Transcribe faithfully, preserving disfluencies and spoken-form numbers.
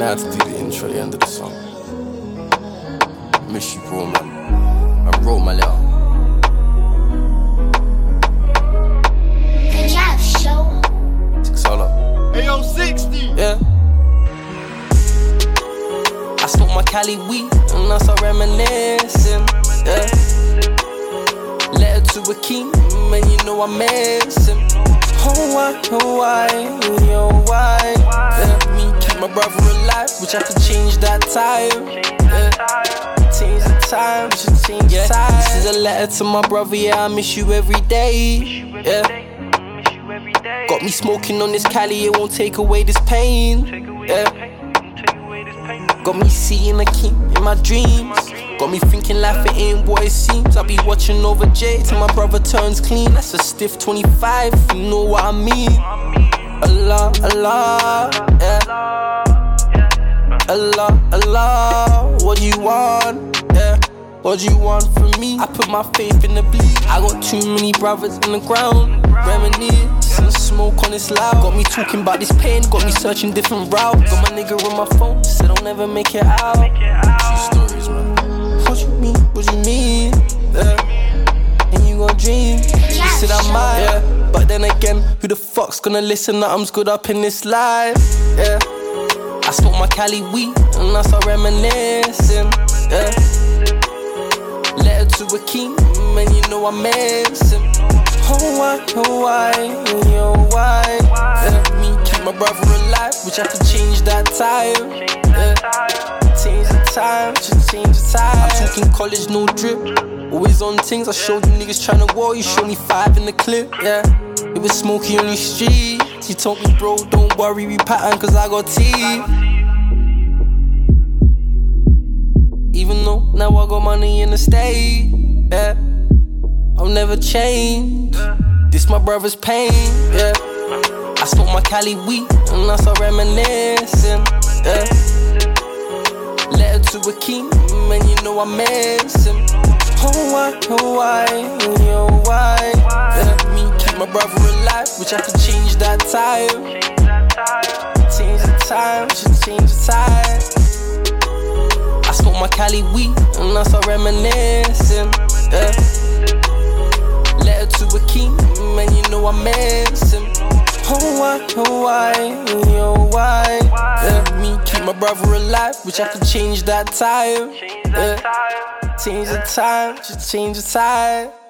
I had to do the intro at the end of the song. Miss you, bro, man. I wrote my letter. Six all up. Hey, yo, sixty. Yeah. I smoked my Cali weed and I start reminiscing. Yeah. Letter to a king, man, you know I miss him. Oh why, oh why, oh why? Yeah. Me keep my brother alive, which I could change that time. Yeah. Change the time, should change the time. This is a letter to my brother, yeah, I miss you every day. Yeah. Got me smoking on this Cali, it won't take away this pain. Yeah. Got me seeing a king in my dreams. Got me thinking life it ain't what it seems. I be watching over Jay till my brother turns clean. That's a stiff twenty-five, if you know what I mean. Allah, Allah, yeah. Allah, Allah, what do you want? Yeah. What do you want from me? I put my faith in the bleed. I got too many brothers in the ground. Reminiscing, smoke on this loud. Got me talking about this pain, got me searching different routes. Got my nigga on my phone, said I'll never make it out. True stories, man. What you mean, what you mean? Yeah. And you gon' dream. You said I might, yeah. But then again, who the fuck's gonna listen? Nothing's good up in this life, yeah. I smoke my Cali weed and I start reminiscing, yeah. Letter to a king, man, you know I miss him. Oh why, oh why, oh why? Yeah. Me keep my brother alive, which I could change that time. Yeah. Change the time, just change the time. I'm talking college, no drip. Always on things. I showed you niggas tryna war, you showed me five in the clip. Yeah. It was smoky on the street. You told me, bro, don't worry, we pattern, cause I got teeth. Even though now I got money in the state, yeah, I'll never change. This my brother's pain, yeah. I smoke my Cali weed and I start reminiscing, yeah. Letter to a king, man, you know I miss him. Oh why, oh why, oh why? Yeah. Me keep my brother alive, which I could change that time. Change the time, should change the time. I smoke my Cali weed and I start reminiscing, yeah. Letter to a king, man, you know I miss him. Oh why, oh why, oh why? Yeah. Me keep my brother alive, which I could change that time. Yeah. Change the time, just change the time.